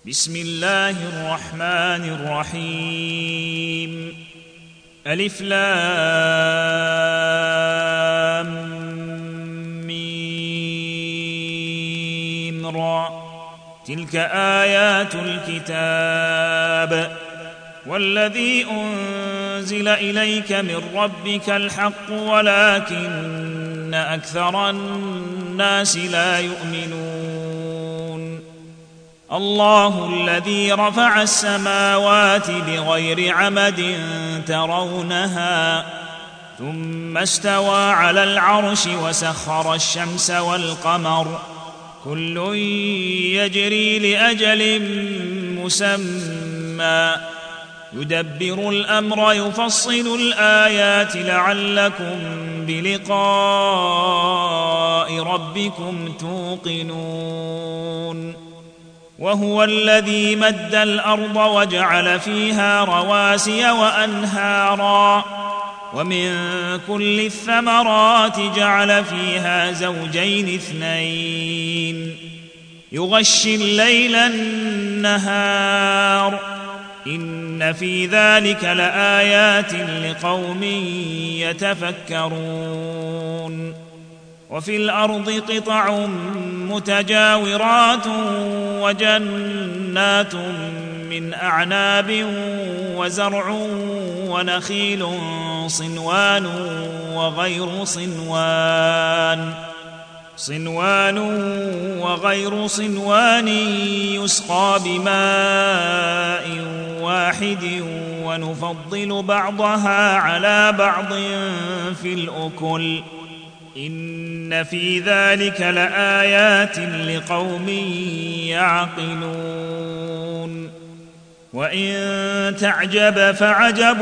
بسم الله الرحمن الرحيم. ألف لام ميم را. تلك آيات الكتاب والذي أنزل إليك من ربك الحق ولكن أكثر الناس لا يؤمنون. الله الذي رفع السماوات بغير عمد ترونها ثم استوى على العرش وسخر الشمس والقمر كل يجري لأجل مسمى يدبر الأمر يفصل الآيات لعلكم بلقاء ربكم توقنون. وهو الذي مد الأرض وجعل فيها رواسي وأنهارا ومن كل الثمرات جعل فيها زوجين اثنين يغشي الليل النهار إن في ذلك لآيات لقوم يتفكرون. وفي الأرض قطع متجاورات وجنات من أعناب وزرع ونخيل صنوان وغير صنوان يسقى بماء واحد ونفضل بعضها على بعض في الأكل إن في ذلك لآيات لقوم يعقلون. وإن تعجب فعجب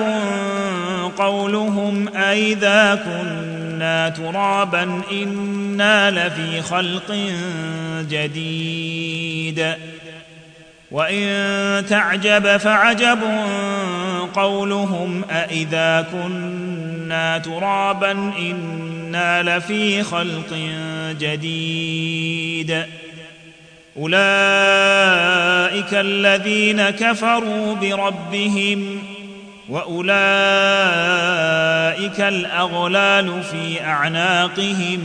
قولهم أئذا كنا ترابا إنا لفي خلق جديد. وإن تعجب فعجب قولهم أئذا كنا ترابا إنا لفي خلق جديد. أولئك الذين كفروا بربهم وأولئك الأغلال في أعناقهم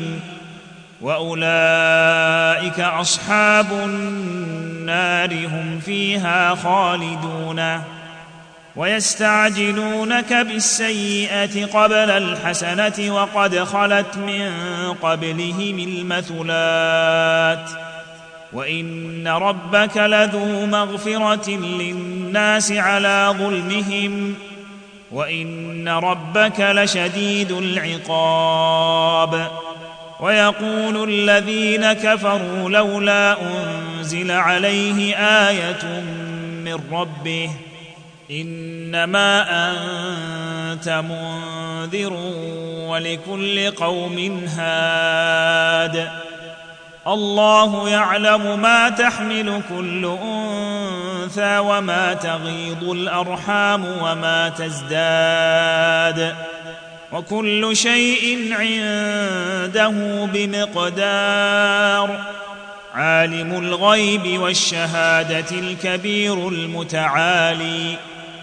وأولئك أصحاب النار هم فيها خالدون. ويستعجلونك بالسيئة قبل الحسنة وقد خلت من قبلهم المثلات وإن ربك لذو مغفرة للناس على ظلمهم وإن ربك لشديد العقاب. ويقول الذين كفروا لولا أنزل عليه آية من ربه إنما أنت منذر ولكل قوم هاد. الله يعلم ما تحمل كل أنثى وما تغيض الأرحام وما تزداد وكل شيء عنده بمقدار. عالم الغيب والشهادة الكبير المتعالي.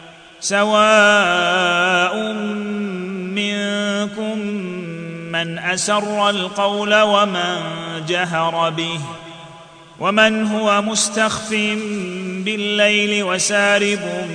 سواء منكم من أسر القول ومن جهر به ومن هو مستخف بالليل وسارب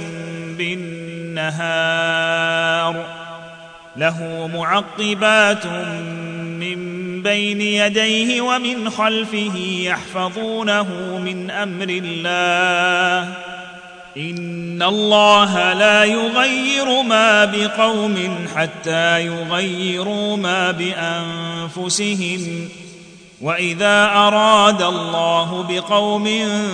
بالنهار له معقبات من بين يديه ومن خلفه يحفظونه من أمر الله إن الله لا يغير ما بقوم حتى يغيروا ما بأنفسهم وإذا أراد الله بقوم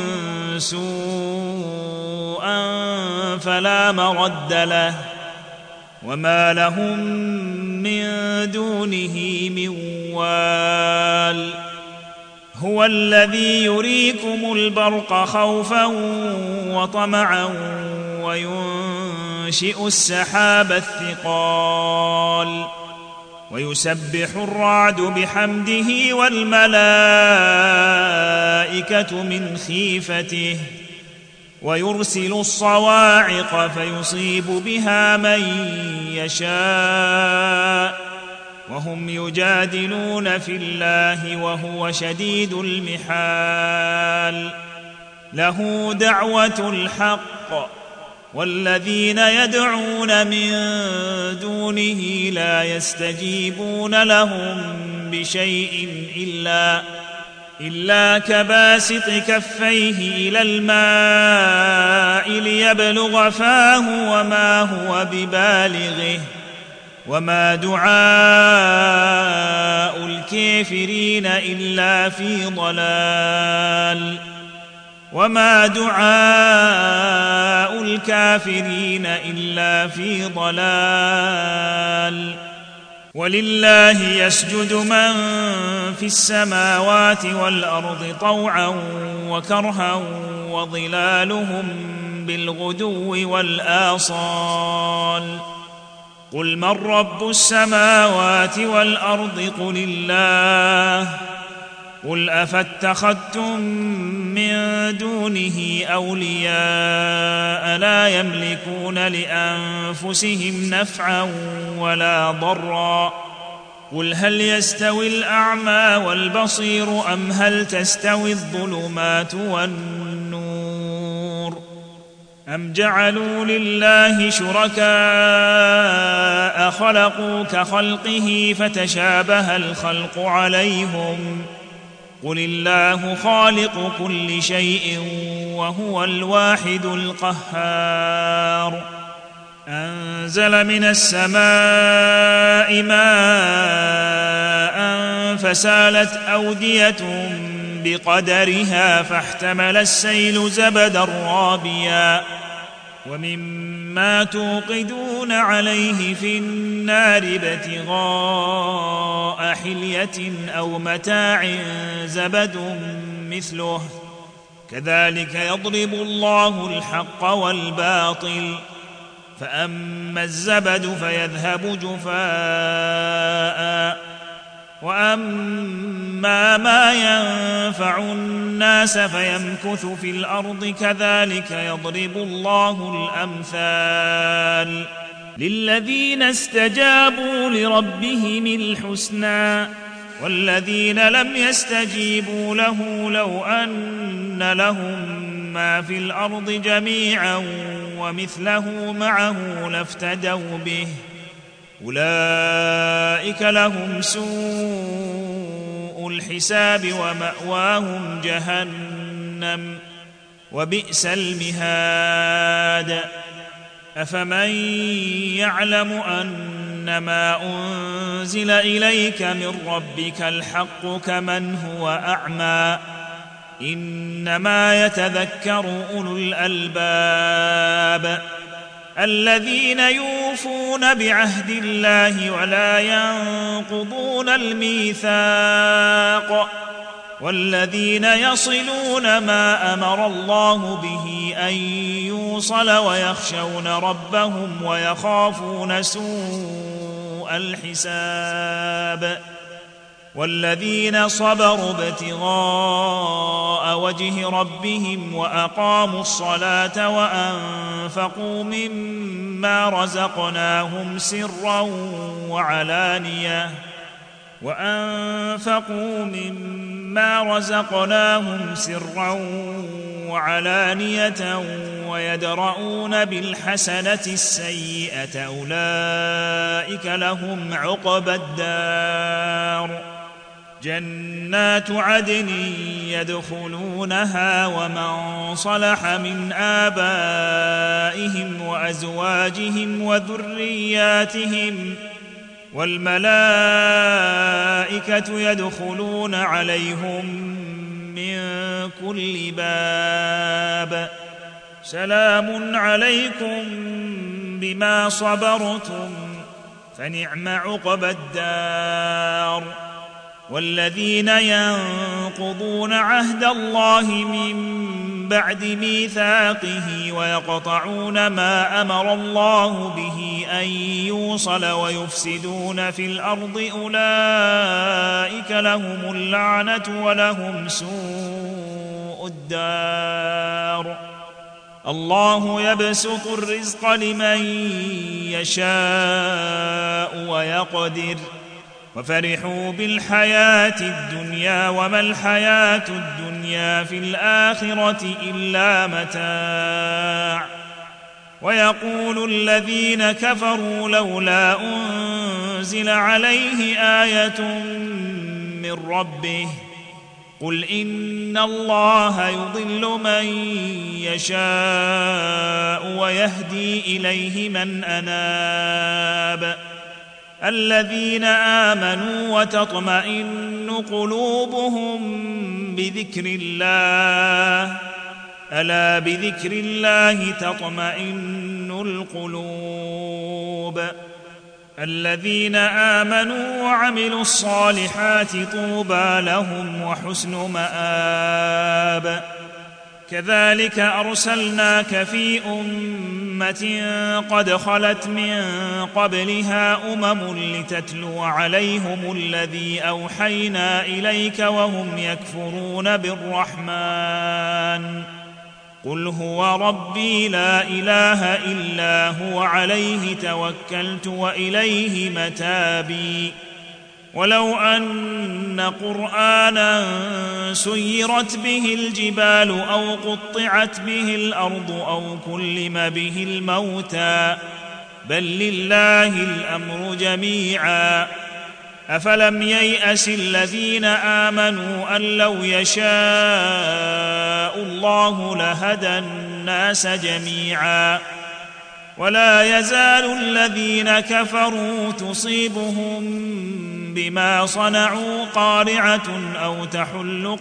سوءا فلا مرد له وما لهم من دونه من وال. هو الذي يريكم البرق خوفا وطمعا وينشئ السحاب الثقال ويسبح الرعد بحمده والملائكة من خيفته ويرسل الصواعق فيصيب بها من يشاء وهم يجادلون في الله وهو شديد المحال له دعوة الحق والذين يدعون من دونه لا يستجيبون لهم بشيء إلا كباسط كفيه إلى الماء ليبلغ فاه وما هو ببالغه وما دعاء الكافرين إلا في ضلال وما دعاء الكافرين إلا في ضلال ولله يسجد من في السماوات والأرض طوعا وكرها وظلالهم بالغدو والآصال قل من رب السماوات والأرض قل الله قل أفاتخذتم من دونه أولياء لا يملكون لأنفسهم نفعا ولا ضرا قل هل يستوي الأعمى والبصير أم هل تستوي الظلمات والنور أم جعلوا لله شركاء خلقوا كخلقه فتشابه الخلق عليهم قل الله خالق كل شيء وهو الواحد القهار أنزل من السماء ماء فسالت أودية بقدرها فاحتمل السيل زبدا رابيا ومما توقدون عليه في النار ابتغاء حلية أو متاع زبد مثله كذلك يضرب الله الحق والباطل فأما الزبد فيذهب جفاء وأما ما ينفع الناس فيمكث في الأرض كذلك يضرب الله الأمثال للذين استجابوا لربهم الحسنى والذين لم يستجيبوا له لو أن لهم ما في الأرض جميعا ومثله معه لافتدوا به أولئك لهم سوء الحساب ومأواهم جهنم وبئس المهاد أفمن يعلم أنما أنزل إليك من ربك الحق كمن هو أعمى إنما يتذكر أولو الألباب الذين يوفون بعهد الله ولا ينقضون الميثاق والذين يصلون ما أمر الله به أن يوصل ويخشون ربهم ويخافون سوء الحساب والذين صبروا ابتغاء وجه ربهم وأقاموا الصلاة وأنفقوا مما رزقناهم سرا وعلانية ويدرؤون بالحسنة السيئة أولئك لهم عقبى الدار جنات عدن يدخلونها ومن صلح من آبائهم وأزواجهم وذرياتهم والملائكة يدخلون عليهم من كل باب سلام عليكم بما صبرتم فنعم عقبى الدار والذين ينقضون عهد الله من بعد ميثاقه ويقطعون ما أمر الله به أن يوصل ويفسدون في الأرض أولئك لهم اللعنة ولهم سوء الدار الله يبسط الرزق لمن يشاء ويقدر وفرحوا بالحياة الدنيا وما الحياة الدنيا في الآخرة إلا متاع ويقول الذين كفروا لولا أنزل عليه آية من ربه قل إن الله يضل من يشاء ويهدي إليه من أناب الذين آمنوا وتطمئن قلوبهم بذكر الله ألا بذكر الله تطمئن القلوب الذين آمنوا وعملوا الصالحات طوبى لهم وحسن مآب كذلك أرسلناك في أمة قد خلت من قبلها لتتلو عليهم الذي أوحينا إليك وهم يكفرون بالرحمن قل هو ربي لا إله إلا هو عليه توكلت وإليه متابي ولو أن قرآنا سيرت به الجبال أو قطعت به الأرض أو كلم به الموتى بل لله الأمر جميعا أفلم ييأس الذين آمنوا أن لو يشاء الله لهدى الناس جميعا ولا يزال الذين كفروا تصيبهم بما صنعوا قارعة أو تحل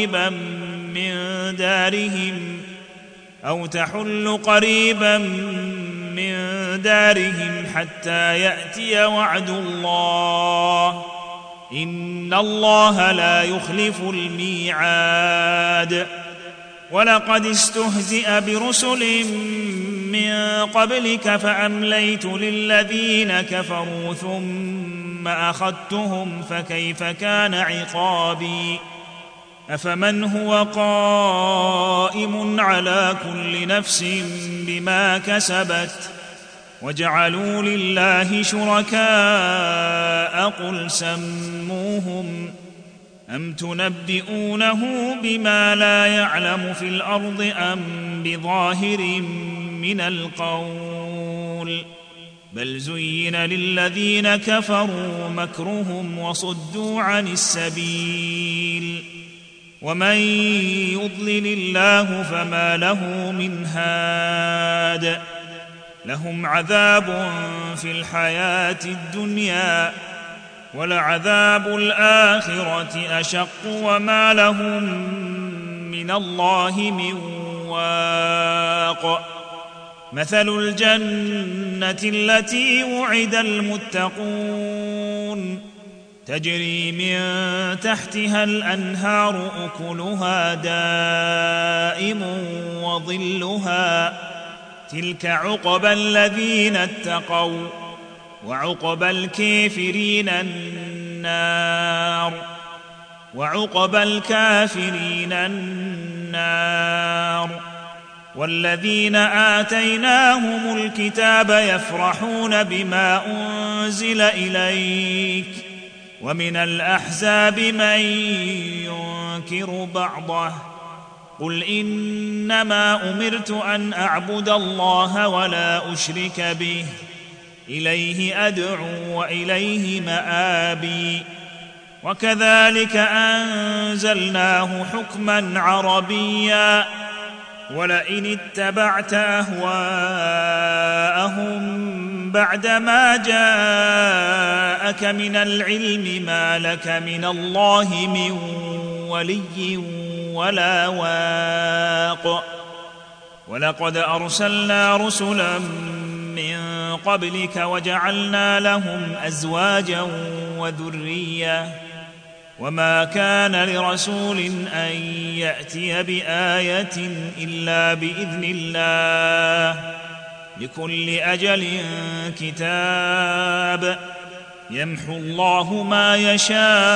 قريبا من دارهم حتى يأتي وعد الله إن الله لا يخلف الميعاد ولقد استهزئ برسل من قبلك فأمليت للذين كفروا ثم أخذتهم فكيف كان عقابي أفمن هو قائم على كل نفس بما كسبت وجعلوا لله شركاء قل سموهم أم تنبئونه بما لا يعلم في الأرض أم بظاهر من القول بل زين للذين كفروا مكرهم وصدوا عن السبيل ومن يضلل الله فما له من هاد لهم عذاب في الحياة الدنيا ولعذاب الآخرة أشق وما لهم من الله من واق مثل الجنة التي وعد المتقون تجري من تحتها الأنهار أكلها دائم وظلها تلك عقبى الذين اتقوا وعقبى الكافرين النار والذين آتيناهم الكتاب يفرحون بما أنزل إليك ومن الأحزاب من ينكر بعضه قل إنما أمرت أن أعبد الله ولا أشرك به إليه أدعو وإليه مآبي وكذلك أنزلناه حكما عربيا ولئن اتبعت أهواءهم بعدما جاءك من العلم ما لك من الله من ولي ولا واق ولقد أرسلنا رسلا من قبلك وجعلنا لهم أزواجا وذرية وما كان لرسول أن يأتي بآية إلا بإذن الله لكل أجل كتاب يمحو الله ما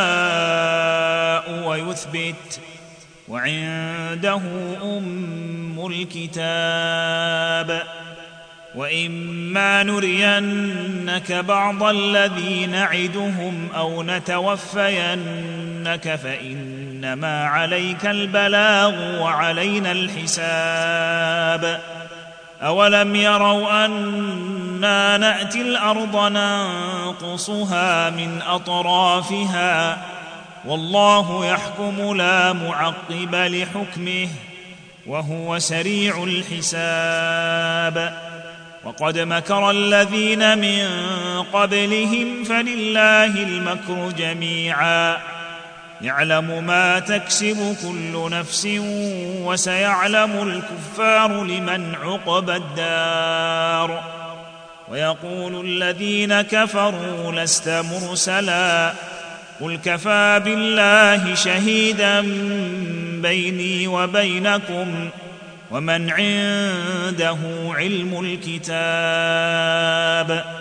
يشاء ويثبت وعنده أم الكتاب وإما نرينك بعض الذي نعدهم أو نتوفينك فإنما عليك البلاغ وعلينا الحساب أولم يروا أنا نأتي الأرض ننقصها من أطرافها والله يحكم لا معقب لحكمه وهو سريع الحساب وقد مكر الذين من قبلهم فلله المكر جميعا يعلم ما تكسب كل نفس وسيعلم الكفار لمن عقبى الدار ويقول الذين كفروا لست مرسلا قل كفى بالله شهيدا بيني وبينكم ومن عنده علم الكتاب